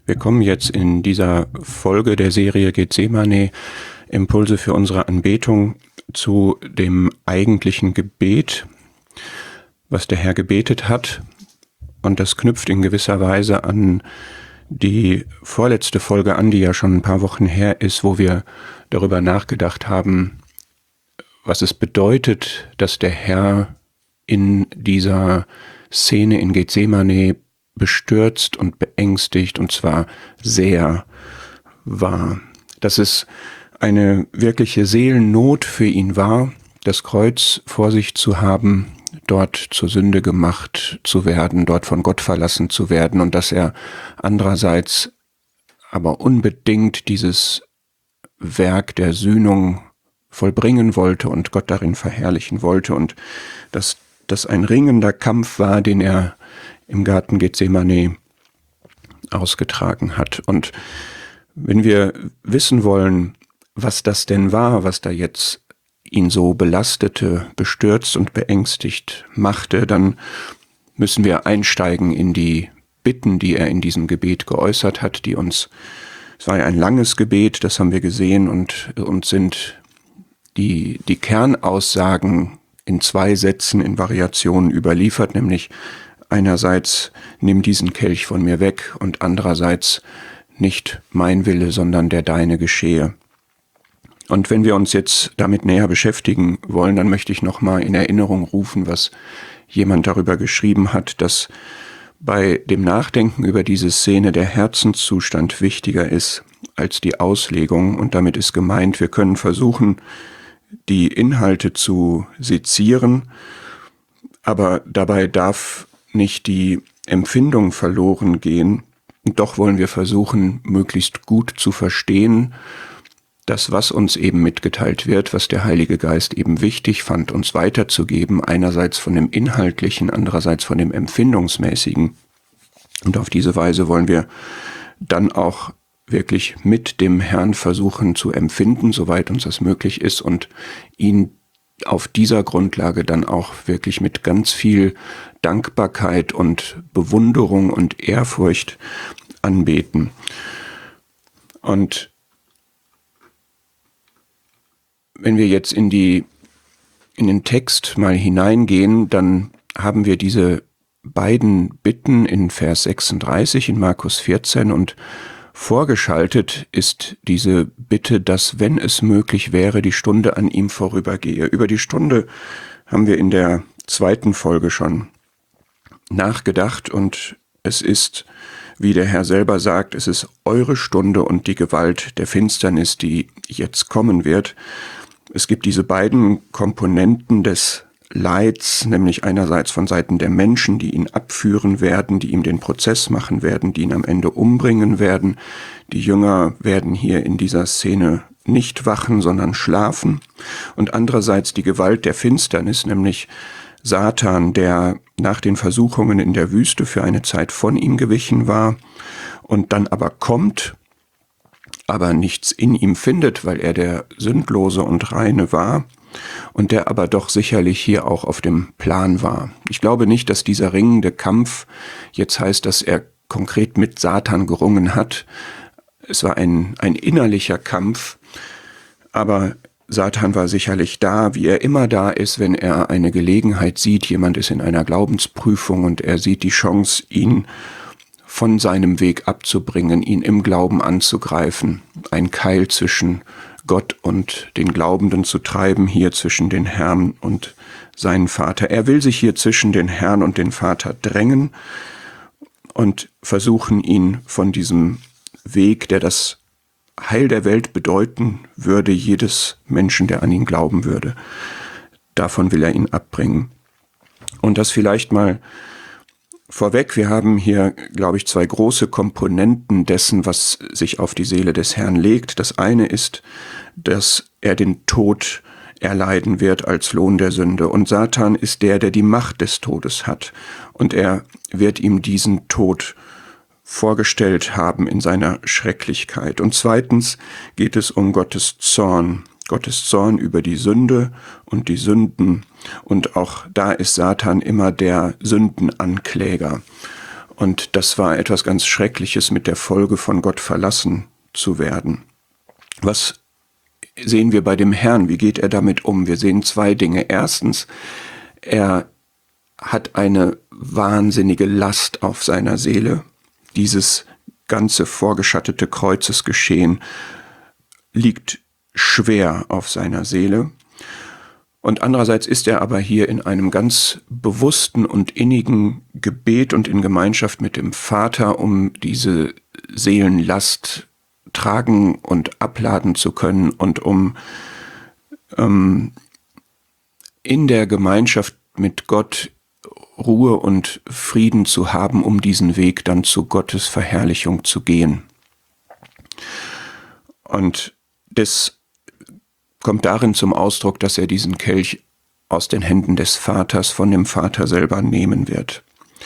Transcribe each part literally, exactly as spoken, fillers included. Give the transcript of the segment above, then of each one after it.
Wir kommen jetzt in dieser Folge der Serie Gethsemane, Impulse für unsere Anbetung, zu dem eigentlichen Gebet, was der Herr gebetet hat. Und das knüpft in gewisser Weise an die vorletzte Folge an, die ja schon ein paar Wochen her ist, wo wir darüber nachgedacht haben, was es bedeutet, dass der Herr in dieser Szene in Gethsemane bestürzt und beängstigt, und zwar sehr war. Dass es eine wirkliche Seelennot für ihn war, das Kreuz vor sich zu haben, dort zur Sünde gemacht zu werden, dort von Gott verlassen zu werden, und dass er andererseits aber unbedingt dieses Werk der Sühnung vollbringen wollte und Gott darin verherrlichen wollte, und dass das ein ringender Kampf war, den er im Garten Gethsemane ausgetragen hat. Und wenn wir wissen wollen, was das denn war, was da jetzt ihn so belastete, bestürzt und beängstigt machte, dann müssen wir einsteigen in die Bitten, die er in diesem Gebet geäußert hat, die uns, es war ja ein langes Gebet, das haben wir gesehen, und uns sind die, die Kernaussagen in zwei Sätzen, in Variationen überliefert, nämlich einerseits, nimm diesen Kelch von mir weg, und andererseits, nicht mein Wille, sondern der deine geschehe. Und wenn wir uns jetzt damit näher beschäftigen wollen, dann möchte ich nochmal in Erinnerung rufen, was jemand darüber geschrieben hat, dass bei dem Nachdenken über diese Szene der Herzenszustand wichtiger ist als die Auslegung. Und damit ist gemeint, wir können versuchen, die Inhalte zu sezieren, aber dabei darf nicht die Empfindung verloren gehen. Und doch wollen wir versuchen, möglichst gut zu verstehen, das, was uns eben mitgeteilt wird, was der Heilige Geist eben wichtig fand, uns weiterzugeben, einerseits von dem Inhaltlichen, andererseits von dem Empfindungsmäßigen. Und auf diese Weise wollen wir dann auch wirklich mit dem Herrn versuchen zu empfinden, soweit uns das möglich ist, und ihn auf dieser Grundlage dann auch wirklich mit ganz viel Dankbarkeit und Bewunderung und Ehrfurcht anbeten. Und wenn wir jetzt in die, in den Text mal hineingehen, dann haben wir diese beiden Bitten in Vers sechsunddreißig in Markus vierzehn, und vorgeschaltet ist diese Bitte, dass, wenn es möglich wäre, die Stunde an ihm vorübergehe. Über die Stunde haben wir in der zweiten Folge schon nachgedacht, und es ist, wie der Herr selber sagt, es ist eure Stunde und die Gewalt der Finsternis, die jetzt kommen wird. Es gibt diese beiden Komponenten des Leids, nämlich einerseits von Seiten der Menschen, die ihn abführen werden, die ihm den Prozess machen werden, die ihn am Ende umbringen werden. Die Jünger werden hier in dieser Szene nicht wachen, sondern schlafen. Und andererseits die Gewalt der Finsternis, nämlich Satan, der nach den Versuchungen in der Wüste für eine Zeit von ihm gewichen war und dann aber kommt, aber nichts in ihm findet, weil er der Sündlose und Reine war, und der aber doch sicherlich hier auch auf dem Plan war. Ich glaube nicht, dass dieser ringende Kampf jetzt heißt, dass er konkret mit Satan gerungen hat. Es war ein, ein innerlicher Kampf, aber Satan war sicherlich da, wie er immer da ist, wenn er eine Gelegenheit sieht, jemand ist in einer Glaubensprüfung und er sieht die Chance, ihn von seinem Weg abzubringen, ihn im Glauben anzugreifen, ein Keil zwischen Gott und den Glaubenden zu treiben, hier zwischen den Herrn und seinen Vater. Er will sich hier zwischen den Herrn und den Vater drängen und versuchen, ihn von diesem Weg, der das Heil der Welt bedeuten würde, jedes Menschen, der an ihn glauben würde, davon will er ihn abbringen. Und das vielleicht mal vorweg, wir haben hier, glaube ich, zwei große Komponenten dessen, was sich auf die Seele des Herrn legt. Das eine ist, dass er den Tod erleiden wird als Lohn der Sünde. Und Satan ist der, der die Macht des Todes hat. Und er wird ihm diesen Tod vorgestellt haben in seiner Schrecklichkeit. Und zweitens geht es um Gottes Zorn. Gottes Zorn über die Sünde und die Sünden. Und auch da ist Satan immer der Sündenankläger. Und das war etwas ganz Schreckliches, mit der Folge von Gott verlassen zu werden. Was sehen wir bei dem Herrn? Wie geht er damit um? Wir sehen zwei Dinge. Erstens, er hat eine wahnsinnige Last auf seiner Seele. Dieses ganze vorgeschattete Kreuzesgeschehen liegt schwer auf seiner Seele. Und andererseits ist er aber hier in einem ganz bewussten und innigen Gebet und in Gemeinschaft mit dem Vater, um diese Seelenlast tragen und abladen zu können und um ähm, in der Gemeinschaft mit Gott Ruhe und Frieden zu haben, um diesen Weg dann zu Gottes Verherrlichung zu gehen. Und das kommt darin zum Ausdruck, dass er diesen Kelch aus den Händen des Vaters, von dem Vater selber nehmen wird.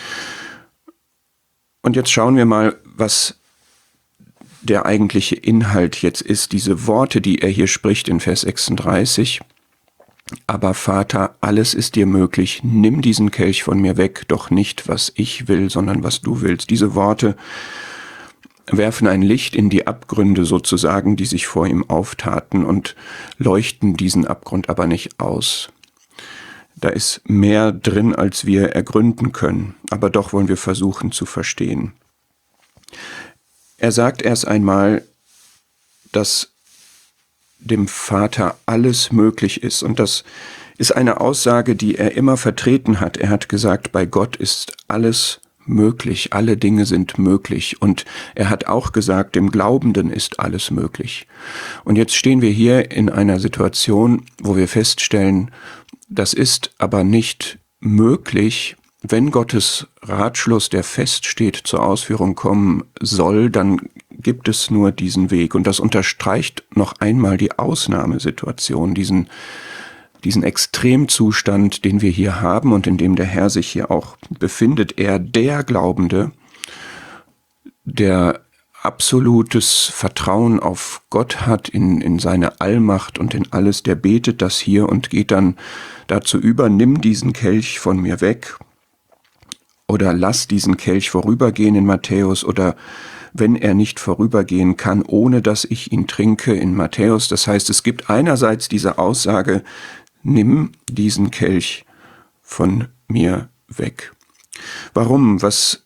Und jetzt schauen wir mal, was der eigentliche Inhalt jetzt ist. Diese Worte, die er hier spricht in Vers sechsunddreißig. Aber Vater, alles ist dir möglich, nimm diesen Kelch von mir weg, doch nicht, was ich will, sondern was du willst. Diese Worte werfen ein Licht in die Abgründe sozusagen, die sich vor ihm auftaten und leuchten diesen Abgrund aber nicht aus. Da ist mehr drin, als wir ergründen können, aber doch wollen wir versuchen zu verstehen. Er sagt erst einmal, dass dem Vater alles möglich ist. Und das ist eine Aussage, die er immer vertreten hat. Er hat gesagt, bei Gott ist alles möglich, alle Dinge sind möglich. Und er hat auch gesagt, dem Glaubenden ist alles möglich. Und jetzt stehen wir hier in einer Situation, wo wir feststellen, das ist aber nicht möglich. Wenn Gottes Ratschluss, der feststeht, zur Ausführung kommen soll, dann gibt es nur diesen Weg. Und das unterstreicht noch einmal die Ausnahmesituation, diesen, diesen Extremzustand, den wir hier haben und in dem der Herr sich hier auch befindet. Er, der Glaubende, der absolutes Vertrauen auf Gott hat, in, in seine Allmacht und in alles, der betet das hier und geht dann dazu über, nimm diesen Kelch von mir weg. Oder lass diesen Kelch vorübergehen in Matthäus, oder wenn er nicht vorübergehen kann, ohne dass ich ihn trinke in Matthäus. Das heißt, es gibt einerseits diese Aussage, nimm diesen Kelch von mir weg. Warum? Was,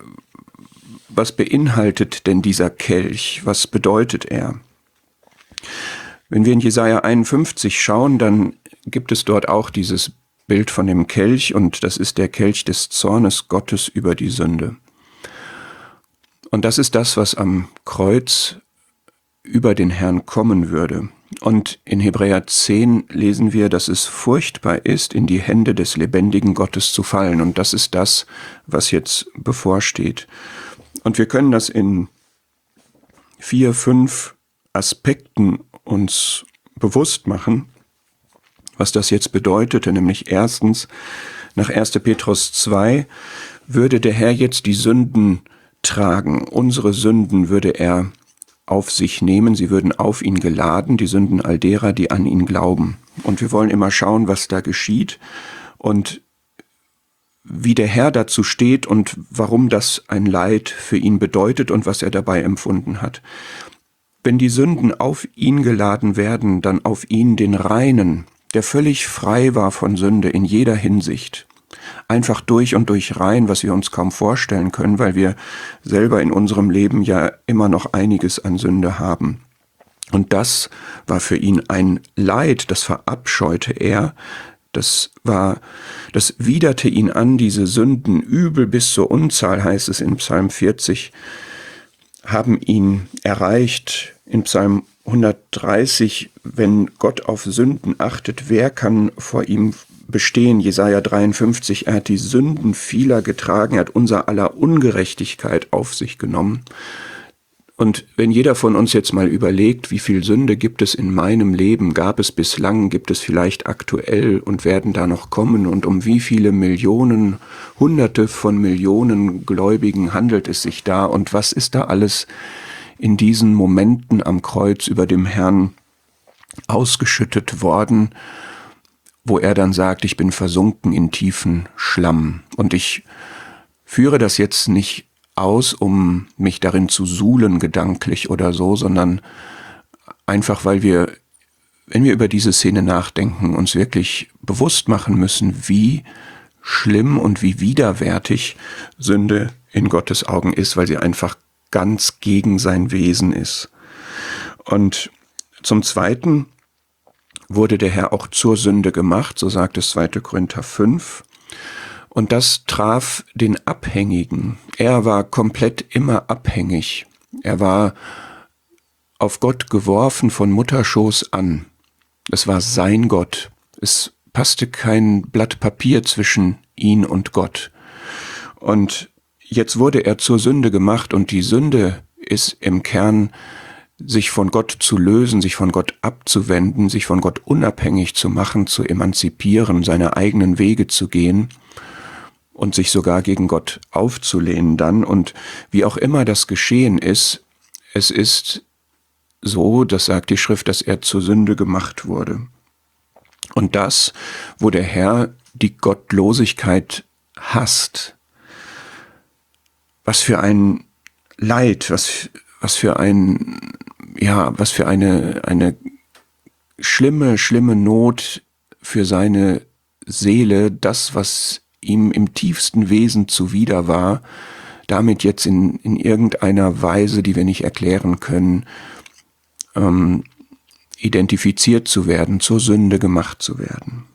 was beinhaltet denn dieser Kelch? Was bedeutet er? Wenn wir in Jesaja einundfünfzig schauen, dann gibt es dort auch dieses Bild von dem Kelch, und das ist der Kelch des Zornes Gottes über die Sünde. Und das ist das, was am Kreuz über den Herrn kommen würde. Und in Hebräer zehn lesen wir, dass es furchtbar ist, in die Hände des lebendigen Gottes zu fallen. Und das ist das, was jetzt bevorsteht. Und wir können das in vier, fünf Aspekten uns bewusst machen, was das jetzt bedeutete. Nämlich erstens, nach erster Petrus zwei würde der Herr jetzt die Sünden tragen. Unsere Sünden würde er auf sich nehmen, sie würden auf ihn geladen, die Sünden all derer, die an ihn glauben. Und wir wollen immer schauen, was da geschieht und wie der Herr dazu steht und warum das ein Leid für ihn bedeutet und was er dabei empfunden hat. Wenn die Sünden auf ihn geladen werden, dann auf ihn, den Reinen, der völlig frei war von Sünde in jeder Hinsicht, einfach durch und durch rein, was wir uns kaum vorstellen können, weil wir selber in unserem Leben ja immer noch einiges an Sünde haben. Und das war für ihn ein Leid, das verabscheute er, das war, das widerte ihn an, diese Sünden, übel bis zur Unzahl, heißt es in Psalm vierzig, haben ihn erreicht. In Psalm hundertdreißig, wenn Gott auf Sünden achtet, wer kann vor ihm bestehen? Jesaja dreiundfünfzig, er hat die Sünden vieler getragen, er hat unser aller Ungerechtigkeit auf sich genommen. Und wenn jeder von uns jetzt mal überlegt, wie viel Sünde gibt es in meinem Leben, gab es bislang, gibt es vielleicht aktuell und werden da noch kommen, und um wie viele Millionen, Hunderte von Millionen Gläubigen handelt es sich da, und was ist da alles in diesen Momenten am Kreuz über dem Herrn ausgeschüttet worden, wo er dann sagt, ich bin versunken in tiefen Schlamm und ich führe das jetzt nicht aus, um mich darin zu suhlen, gedanklich oder so, sondern einfach, weil wir, wenn wir über diese Szene nachdenken, uns wirklich bewusst machen müssen, wie schlimm und wie widerwärtig Sünde in Gottes Augen ist, weil sie einfach ganz gegen sein Wesen ist. Und zum Zweiten wurde der Herr auch zur Sünde gemacht, so sagt es zweiter Korinther fünf. Und das traf den Abhängigen. Er war komplett immer abhängig. Er war auf Gott geworfen von Mutterschoß an. Es war sein Gott. Es passte kein Blatt Papier zwischen ihn und Gott. Und jetzt wurde er zur Sünde gemacht und die Sünde ist im Kern, sich von Gott zu lösen, sich von Gott abzuwenden, sich von Gott unabhängig zu machen, zu emanzipieren, seine eigenen Wege zu gehen und sich sogar gegen Gott aufzulehnen dann. Und wie auch immer das geschehen ist, es ist so, das sagt die Schrift, dass er zur Sünde gemacht wurde. Und das, wo der Herr die Gottlosigkeit hasst, was für ein Leid, was, was für ein, ja, was für eine, eine schlimme, schlimme Not für seine Seele, das, was ihm im tiefsten Wesen zuwider war, damit jetzt in, in irgendeiner Weise, die wir nicht erklären können, ähm, identifiziert zu werden, zur Sünde gemacht zu werden.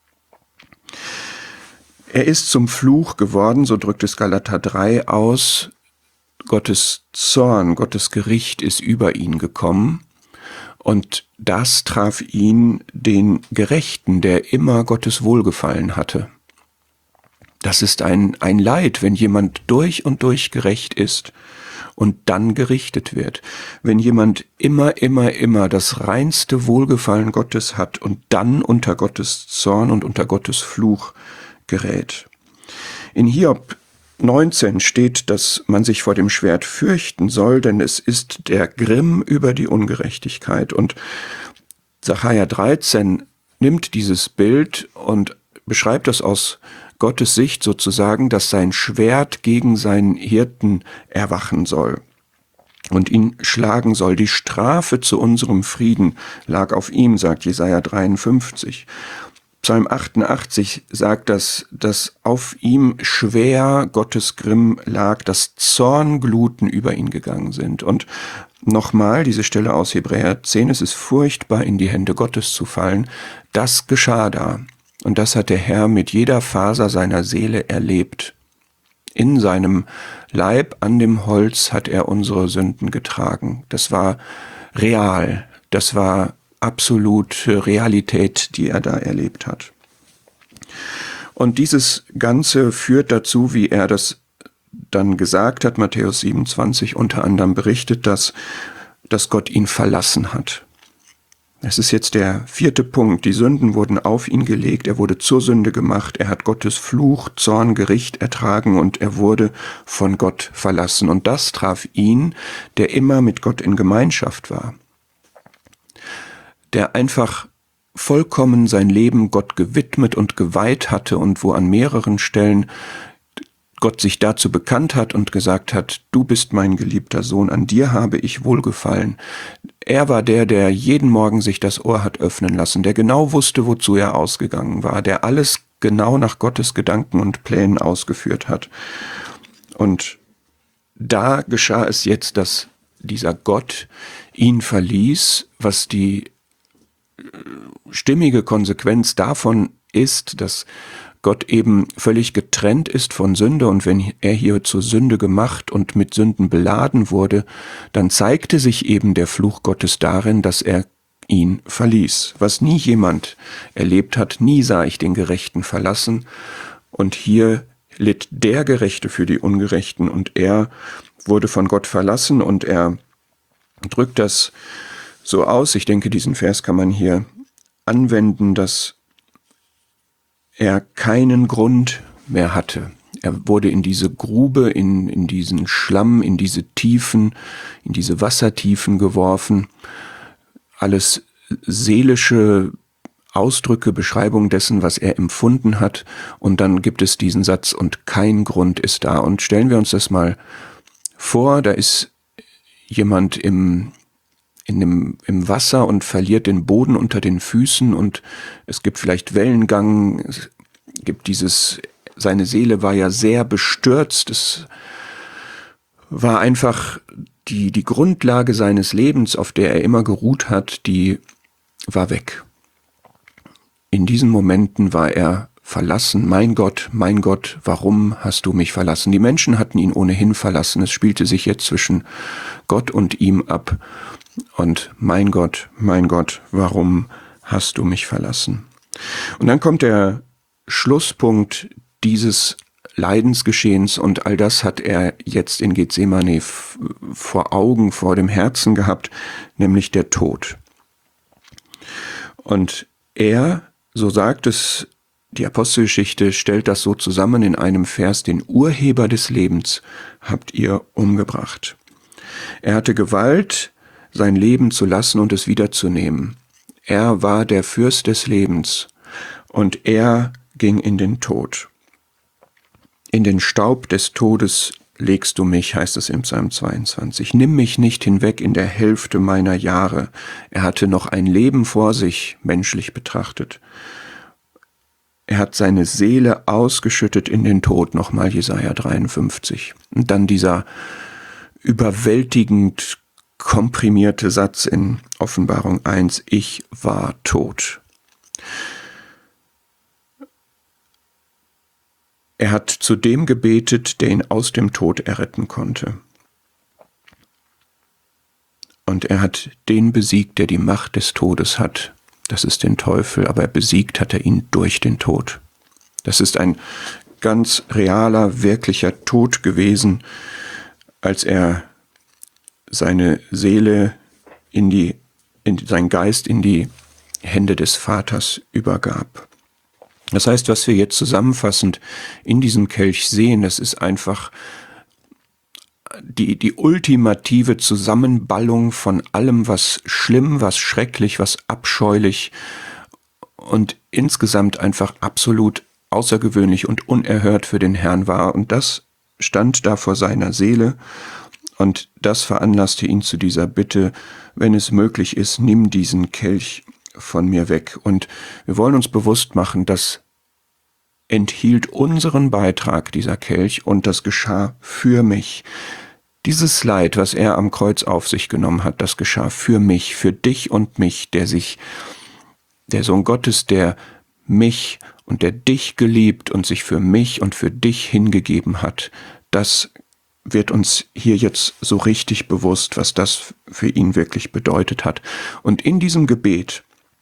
Er ist zum Fluch geworden, so drückt es Galater drei aus. Gottes Zorn, Gottes Gericht ist über ihn gekommen und das traf ihn, den Gerechten, der immer Gottes Wohlgefallen hatte. Das ist ein, ein Leid, wenn jemand durch und durch gerecht ist und dann gerichtet wird. Wenn jemand immer, immer, immer das reinste Wohlgefallen Gottes hat und dann unter Gottes Zorn und unter Gottes Fluch gerät. In Hiob neunzehn steht, dass man sich vor dem Schwert fürchten soll, denn es ist der Grimm über die Ungerechtigkeit. Und Sacharja dreizehn nimmt dieses Bild und beschreibt das aus Gottes Sicht sozusagen, dass sein Schwert gegen seinen Hirten erwachen soll und ihn schlagen soll. Die Strafe zu unserem Frieden lag auf ihm, sagt Jesaja dreiundfünfzig. Psalm achtundachtzig sagt, dass, dass auf ihm schwer Gottes Grimm lag, dass Zorngluten über ihn gegangen sind. Und nochmal diese Stelle aus Hebräer zehn, es ist furchtbar, in die Hände Gottes zu fallen. Das geschah da. Und das hat der Herr mit jeder Faser seiner Seele erlebt. In seinem Leib an dem Holz hat er unsere Sünden getragen. Das war real, das war absolute Realität, die er da erlebt hat. Und dieses Ganze führt dazu, wie er das dann gesagt hat, Matthäus siebenundzwanzig unter anderem berichtet, dass, dass Gott ihn verlassen hat. Es ist jetzt der vierte Punkt. Die Sünden wurden auf ihn gelegt, er wurde zur Sünde gemacht, er hat Gottes Fluch, Zorn, Gericht ertragen und er wurde von Gott verlassen. Und das traf ihn, der immer mit Gott in Gemeinschaft war, der einfach vollkommen sein Leben Gott gewidmet und geweiht hatte und wo an mehreren Stellen Gott sich dazu bekannt hat und gesagt hat, du bist mein geliebter Sohn, an dir habe ich wohlgefallen. Er war der, der jeden Morgen sich das Ohr hat öffnen lassen, der genau wusste, wozu er ausgegangen war, der alles genau nach Gottes Gedanken und Plänen ausgeführt hat. Und da geschah es jetzt, dass dieser Gott ihn verließ, was die stimmige Konsequenz davon ist, dass Gott eben völlig getrennt ist von Sünde und wenn er hier zur Sünde gemacht und mit Sünden beladen wurde, dann zeigte sich eben der Fluch Gottes darin, dass er ihn verließ. Was nie jemand erlebt hat, nie sah ich den Gerechten verlassen und hier litt der Gerechte für die Ungerechten und er wurde von Gott verlassen und er drückt das so aus. Ich denke, diesen Vers kann man hier anwenden, dass er keinen Grund mehr hatte. Er wurde in diese Grube, in, in diesen Schlamm, in diese Tiefen, in diese Wassertiefen geworfen. Alles seelische Ausdrücke, Beschreibungen dessen, was er empfunden hat. Und dann gibt es diesen Satz, und kein Grund ist da. Und stellen wir uns das mal vor, da ist jemand im, in dem, im Wasser und verliert den Boden unter den Füßen und es gibt vielleicht Wellengang, es gibt dieses, seine Seele war ja sehr bestürzt, es war einfach die, die Grundlage seines Lebens, auf der er immer geruht hat, die war weg. In diesen Momenten war er verlassen. Mein Gott, mein Gott, warum hast du mich verlassen? Die Menschen hatten ihn ohnehin verlassen. Es spielte sich jetzt zwischen Gott und ihm ab. Und mein Gott, mein Gott, warum hast du mich verlassen? Und dann kommt der Schlusspunkt dieses Leidensgeschehens und all das hat er jetzt in Gethsemane vor Augen, vor dem Herzen gehabt, nämlich der Tod. Und er, so sagt es die Apostelgeschichte, stellt das so zusammen in einem Vers, den Urheber des Lebens habt ihr umgebracht. Er hatte Gewalt, sein Leben zu lassen und es wiederzunehmen. Er war der Fürst des Lebens und er ging in den Tod. In den Staub des Todes legst du mich, heißt es im Psalm zweiundzwanzig. Nimm mich nicht hinweg in der Hälfte meiner Jahre. Er hatte noch ein Leben vor sich, menschlich betrachtet. Er hat seine Seele ausgeschüttet in den Tod, nochmal Jesaja dreiundfünfzig. Und dann dieser überwältigend komprimierte Satz in Offenbarung eins, ich war tot. Er hat zu dem gebetet, der ihn aus dem Tod erretten konnte. Und er hat den besiegt, der die Macht des Todes hat. Das ist den Teufel, aber besiegt hat er ihn durch den Tod. Das ist ein ganz realer, wirklicher Tod gewesen, als er seine Seele in die, in seinen Geist in die Hände des Vaters übergab. Das heißt, was wir jetzt zusammenfassend in diesem Kelch sehen, das ist einfach die, die ultimative Zusammenballung von allem, was schlimm, was schrecklich, was abscheulich und insgesamt einfach absolut außergewöhnlich und unerhört für den Herrn war. Und das stand da vor seiner Seele und das veranlasste ihn zu dieser Bitte, wenn es möglich ist, nimm diesen Kelch von mir weg. Und wir wollen uns bewusst machen, das enthielt unseren Beitrag, dieser Kelch, und das geschah für mich. Dieses Leid, was er am Kreuz auf sich genommen hat, das geschah für mich, für dich und mich, der sich, der Sohn Gottes, der mich und der dich geliebt und sich für mich und für dich hingegeben hat. Das wird uns hier jetzt so richtig bewusst, was das für ihn wirklich bedeutet hat. Und in diesem Gebet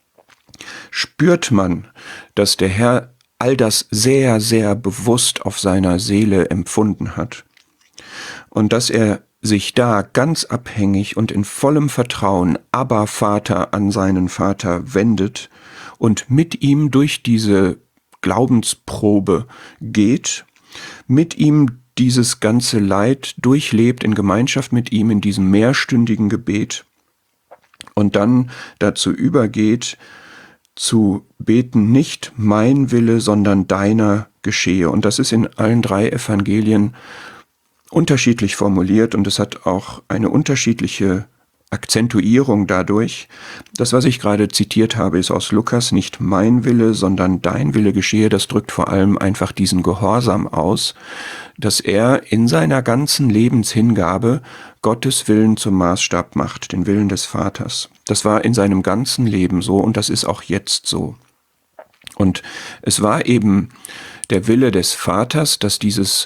spürt man, dass der Herr all das sehr, sehr bewusst auf seiner Seele empfunden hat und dass er sich da ganz abhängig und in vollem Vertrauen Abba Vater an seinen Vater wendet und mit ihm durch diese Glaubensprobe geht, mit ihm dieses ganze Leid durchlebt in Gemeinschaft mit ihm in diesem mehrstündigen Gebet und dann dazu übergeht, zu beten, nicht mein Wille, sondern deiner geschehe. Und das ist in allen drei Evangelien unterschiedlich formuliert und es hat auch eine unterschiedliche Akzentuierung dadurch. Das, was ich gerade zitiert habe, ist aus Lukas, nicht mein Wille, sondern dein Wille geschehe. Das drückt vor allem einfach diesen Gehorsam aus, dass er in seiner ganzen Lebenshingabe Gottes Willen zum Maßstab macht, den Willen des Vaters. Das war in seinem ganzen Leben so und das ist auch jetzt so. Und es war eben der Wille des Vaters, dass dieses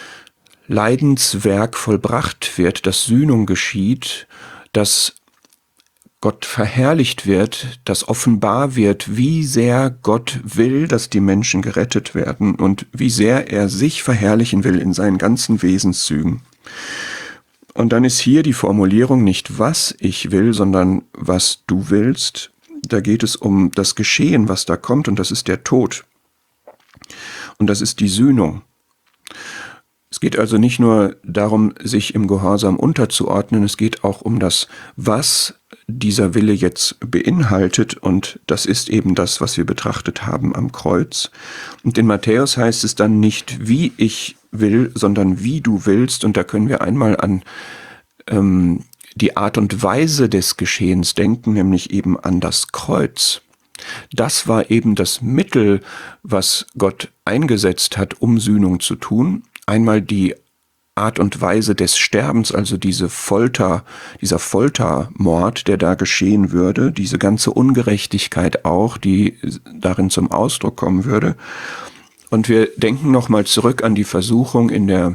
Leidenswerk vollbracht wird, dass Sühnung geschieht, dass Gott verherrlicht wird, dass offenbar wird, wie sehr Gott will, dass die Menschen gerettet werden und wie sehr er sich verherrlichen will in seinen ganzen Wesenszügen. Und dann ist hier die Formulierung nicht was ich will, sondern was du willst. Da geht es um das Geschehen, was da kommt, und das ist der Tod. Und das ist die Sühnung. Es geht also nicht nur darum, sich im Gehorsam unterzuordnen, es geht auch um das Was, dieser Wille jetzt beinhaltet, und das ist eben das, was wir betrachtet haben am Kreuz. Und in Matthäus heißt es dann nicht, wie ich will, sondern wie du willst, und da können wir einmal an ähm, die Art und Weise des Geschehens denken, nämlich eben an das Kreuz. Das war eben das Mittel, was Gott eingesetzt hat, um Sühnung zu tun. Einmal die Art und Weise des Sterbens, also diese Folter, dieser Foltermord, der da geschehen würde, diese ganze Ungerechtigkeit auch, die darin zum Ausdruck kommen würde. Und wir denken nochmal zurück an die Versuchung in der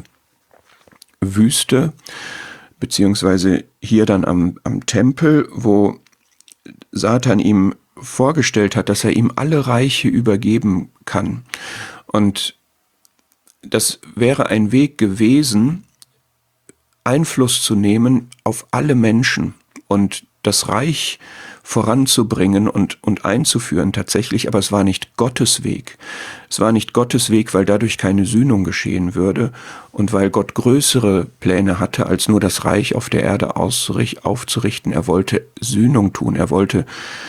Wüste, beziehungsweise hier dann am, am Tempel, wo Satan ihm vorgestellt hat, dass er ihm alle Reiche übergeben kann. Und das wäre ein Weg gewesen, Einfluss zu nehmen auf alle Menschen und das Reich voranzubringen und, und einzuführen tatsächlich, aber es war nicht Gottes Weg. Es war nicht Gottes Weg, weil dadurch keine Sühnung geschehen würde und weil Gott größere Pläne hatte, als nur das Reich auf der Erde aufzurichten. Er wollte Sühnung tun, er wollte,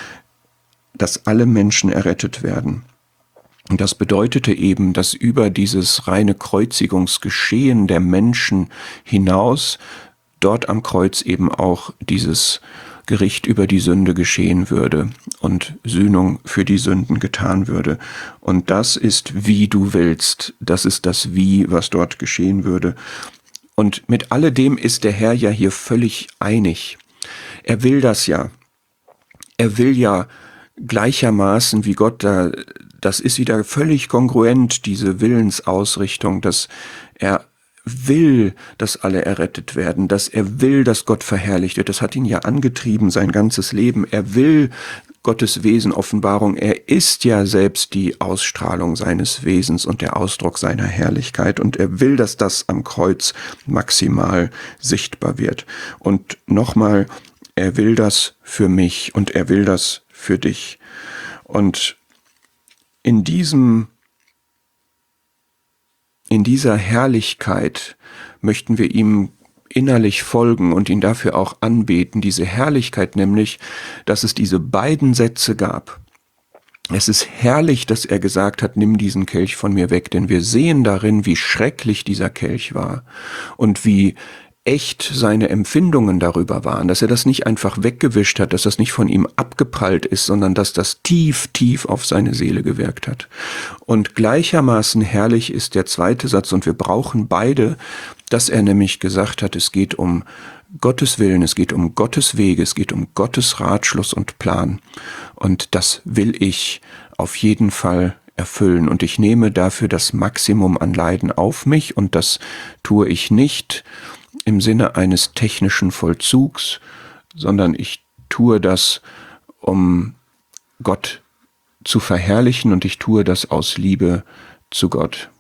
dass alle Menschen errettet werden. Und das bedeutete eben, dass über dieses reine Kreuzigungsgeschehen der Menschen hinaus dort am Kreuz eben auch dieses Gericht über die Sünde geschehen würde und Sühnung für die Sünden getan würde. Und das ist, wie du willst. Das ist das Wie, was dort geschehen würde. Und mit alledem ist der Herr ja hier völlig einig. Er will das ja. Er will ja gleichermaßen wie Gott da. Das ist wieder völlig kongruent, diese Willensausrichtung, dass er will, dass alle errettet werden, dass er will, dass Gott verherrlicht wird. Das hat ihn ja angetrieben, sein ganzes Leben. Er will Gottes Wesen, Offenbarung. Er ist ja selbst die Ausstrahlung seines Wesens und der Ausdruck seiner Herrlichkeit. Und er will, dass das am Kreuz maximal sichtbar wird. Und nochmal, er will das für mich und er will das für dich. Und In diesem, in dieser Herrlichkeit möchten wir ihm innerlich folgen und ihn dafür auch anbeten. Diese Herrlichkeit nämlich, dass es diese beiden Sätze gab. Es ist herrlich, dass er gesagt hat, nimm diesen Kelch von mir weg, denn wir sehen darin, wie schrecklich dieser Kelch war und wie echt seine Empfindungen darüber waren, dass er das nicht einfach weggewischt hat, dass das nicht von ihm abgeprallt ist, sondern dass das tief, tief auf seine Seele gewirkt hat. Und gleichermaßen herrlich ist der zweite Satz, und wir brauchen beide, dass er nämlich gesagt hat, es geht um Gottes Willen, es geht um Gottes Wege, es geht um Gottes Ratschluss und Plan. Und das will ich auf jeden Fall erfüllen. Und ich nehme dafür das Maximum an Leiden auf mich, und das tue ich nicht im Sinne eines technischen Vollzugs, sondern ich tue das, um Gott zu verherrlichen, und ich tue das aus Liebe zu Gott.